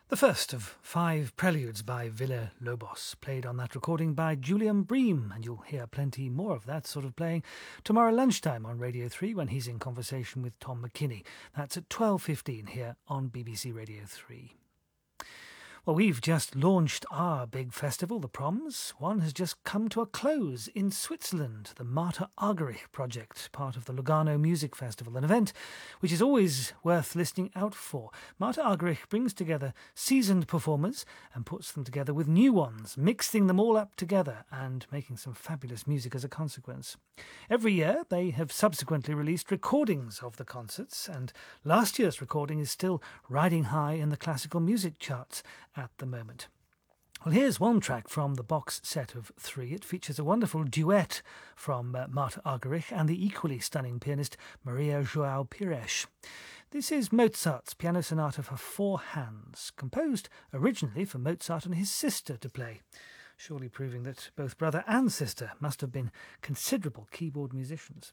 The first of 5 preludes by Villa-Lobos, played on that recording by Julian Bream, and you'll hear plenty more of that sort of playing tomorrow lunchtime on Radio 3 when he's in conversation with Tom McKinney. That's at 12:15 here on BBC Radio 3. Well, we've just launched our big festival, the Proms. One has just come to a close in Switzerland, the Marta Argerich project, part of the Lugano Music Festival, an event which is always worth listening out for. Marta Argerich brings together seasoned performers and puts them together with new ones, mixing them all up together and making some fabulous music as a consequence. Every year they have subsequently released recordings of the concerts, and last year's recording is still riding high in the classical music charts at the moment. Well, here's one track from the box set of 3. It features a wonderful duet from Marta Argerich and the equally stunning pianist Maria João Pires. This is Mozart's Piano Sonata for 4 hands, composed originally for Mozart and his sister to play, surely proving that both brother and sister must have been considerable keyboard musicians.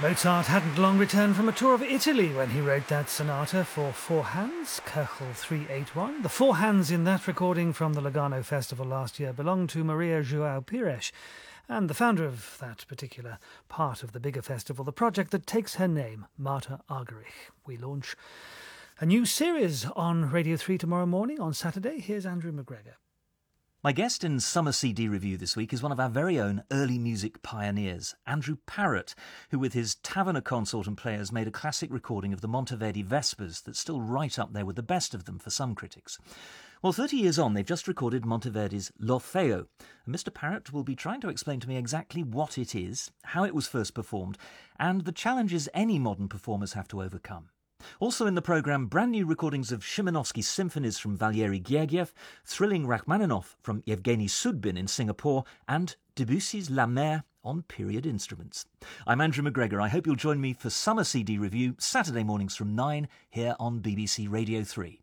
Mozart hadn't long returned from a tour of Italy when he wrote that sonata for four hands, Köchel 381. The four hands in that recording from the Lugano Festival last year belonged to Maria João Pires, and the founder of that particular part of the bigger festival, the project that takes her name, Marta Argerich. We launch a new series on Radio 3 tomorrow morning on Saturday. Here's Andrew McGregor. My guest in Summer CD Review this week is one of our very own early music pioneers, Andrew Parrott, who with his Taverner Consort and Players made a classic recording of the Monteverdi Vespers that's still right up there with the best of them for some critics. Well, 30 years on, they've just recorded Monteverdi's L'Orfeo, and Mr. Parrott will be trying to explain to me exactly what it is, how it was first performed, and the challenges any modern performers have to overcome. Also in the programme, brand new recordings of Szymanowski's symphonies from Valery Gergiev, thrilling Rachmaninoff from Yevgeny Sudbin in Singapore, and Debussy's La Mer on period instruments. I'm Andrew McGregor. I hope you'll join me for Summer CD Review, Saturday mornings from 9, here on BBC Radio 3.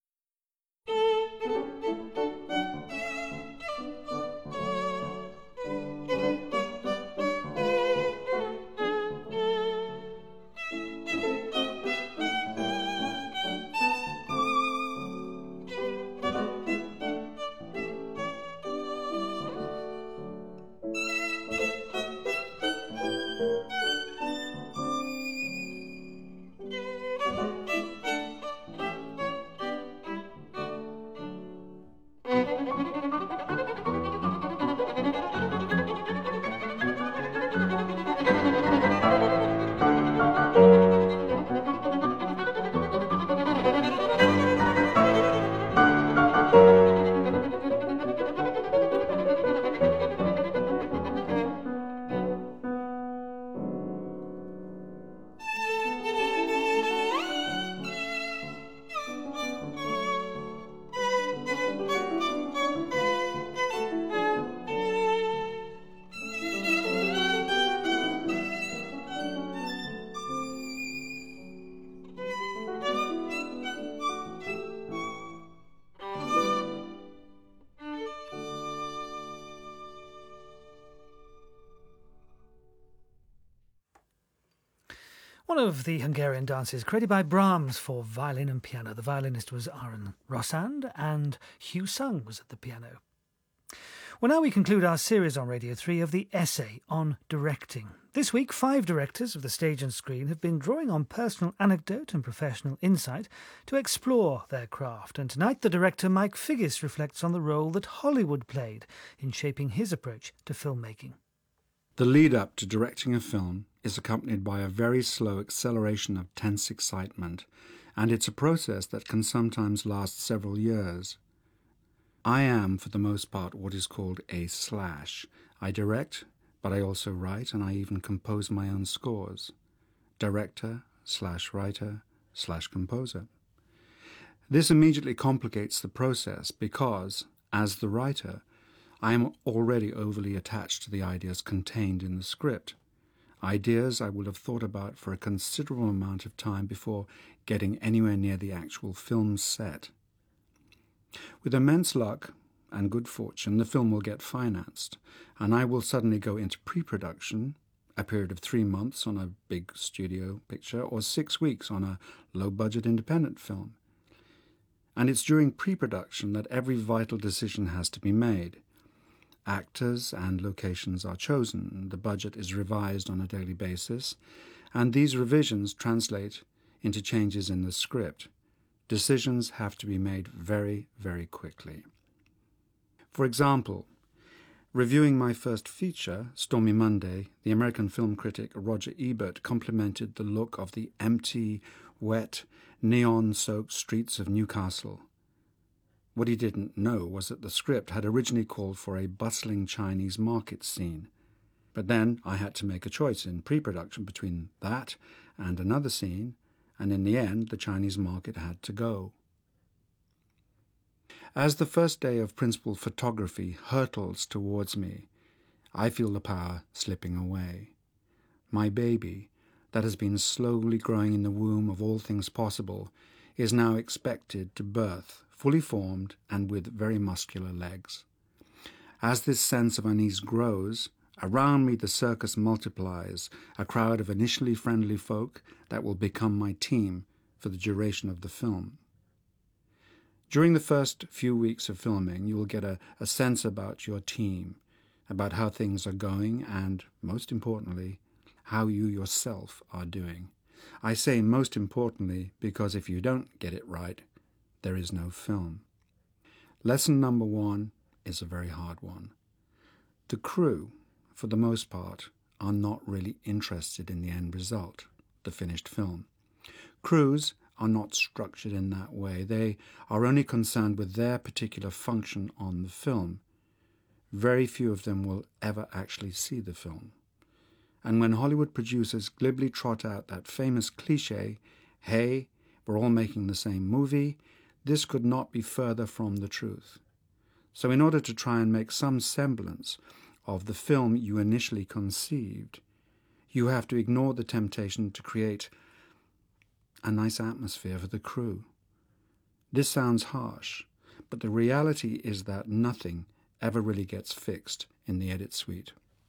One of the Hungarian dances created by Brahms for violin and piano. The violinist was Aron Rossand and Hugh Sung was at the piano. Well, now we conclude our series on Radio 3 of the essay on directing. This week, 5 directors of the stage and screen have been drawing on personal anecdote and professional insight to explore their craft. And tonight, the director Mike Figgis reflects on the role that Hollywood played in shaping his approach to filmmaking. The lead-up to directing a film is accompanied by a very slow acceleration of tense excitement, and it's a process that can sometimes last several years. I am, for the most part, what is called a slash. I direct, but I also write, and I even compose my own scores. Director/writer/composer. This immediately complicates the process because, as the writer, I am already overly attached to the ideas contained in the script. Ideas I will have thought about for a considerable amount of time before getting anywhere near the actual film set. With immense luck and good fortune, the film will get financed, and I will suddenly go into pre-production, a period of 3 months on a big studio picture, or 6 weeks on a low-budget independent film. And it's during pre-production that every vital decision has to be made. Actors and locations are chosen, the budget is revised on a daily basis, and these revisions translate into changes in the script. Decisions have to be made very, very quickly. For example, reviewing my first feature, Stormy Monday, the American film critic Roger Ebert complimented the look of the empty, wet, neon-soaked streets of Newcastle. What he didn't know was that the script had originally called for a bustling Chinese market scene. But then I had to make a choice in pre-production between that and another scene, and in the end the Chinese market had to go. As the first day of principal photography hurtles towards me, I feel the power slipping away. My baby, that has been slowly growing in the womb of all things possible, is now expected to birth, fully formed and with very muscular legs. As this sense of unease grows, Around me the circus multiplies, a crowd of initially friendly folk that will become my team for the duration of the film. During the first few weeks of filming, you will get a sense about your team, about how things are going, and, most importantly, how you yourself are doing. I say most importantly because if you don't get it right, there is no film. Lesson number 1 is a very hard one. The crew, for the most part, are not really interested in the end result, the finished film. Crews are not structured in that way. They are only concerned with their particular function on the film. Very few of them will ever actually see the film. And when Hollywood producers glibly trot out that famous cliché, "Hey, we're all making the same movie," this could not be further from the truth. So in order to try and make some semblance of the film you initially conceived, you have to ignore the temptation to create a nice atmosphere for the crew. This sounds harsh, but the reality is that nothing ever really gets fixed in the edit suite.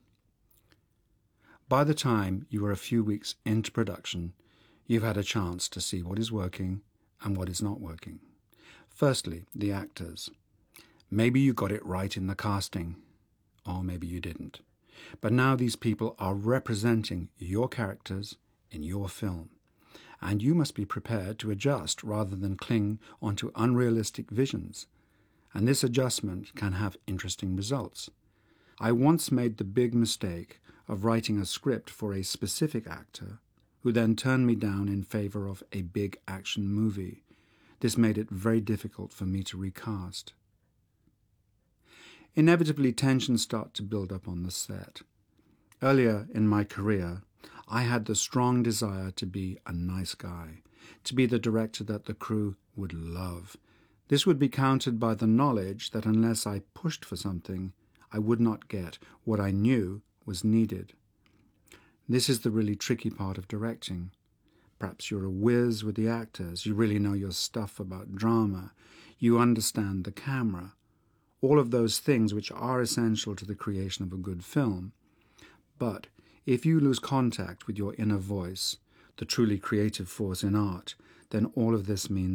By the time you are a few weeks into production, you've had a chance to see what is working and what is not working. Firstly, the actors. Maybe you got it right in the casting, or maybe you didn't. But now these people are representing your characters in your film, and you must be prepared to adjust rather than cling onto unrealistic visions. And this adjustment can have interesting results. I once made the big mistake of writing a script for a specific actor who then turned me down in favor of a big action movie. This made it very difficult for me to recast. Inevitably, tensions start to build up on the set. Earlier in my career, I had the strong desire to be a nice guy, to be the director that the crew would love. This would be countered by the knowledge that unless I pushed for something, I would not get what I knew was needed. This is the really tricky part of directing. Perhaps you're a whiz with the actors, you really know your stuff about drama, you understand the camera, all of those things which are essential to the creation of a good film. But if you lose contact with your inner voice, the truly creative force in art, then all of this means